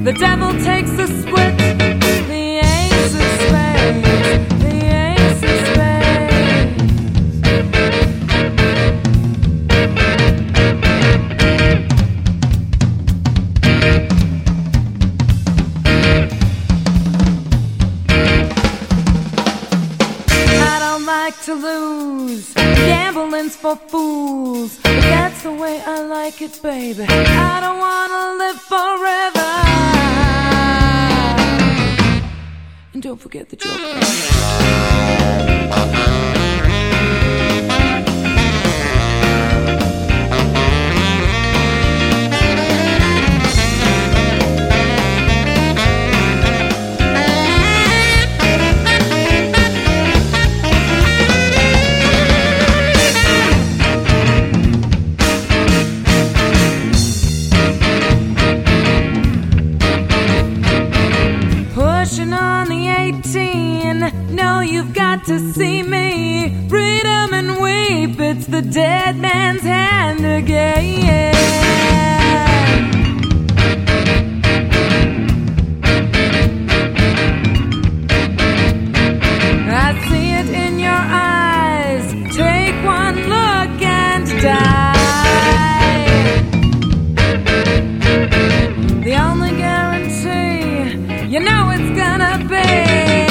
The devil takes a split. The ace of spades. The ace of spades. I don't like to lose. Gambling's for fools. But that's the way I like it, baby. I don't wanna live forever. And don't forget the joke. Pushing on the 18, no, you've got to see me. Freedom and weep, it's the dead man's hand again. I see it in your eyes. Take one look and die. The only guarantee, you know it's gonna be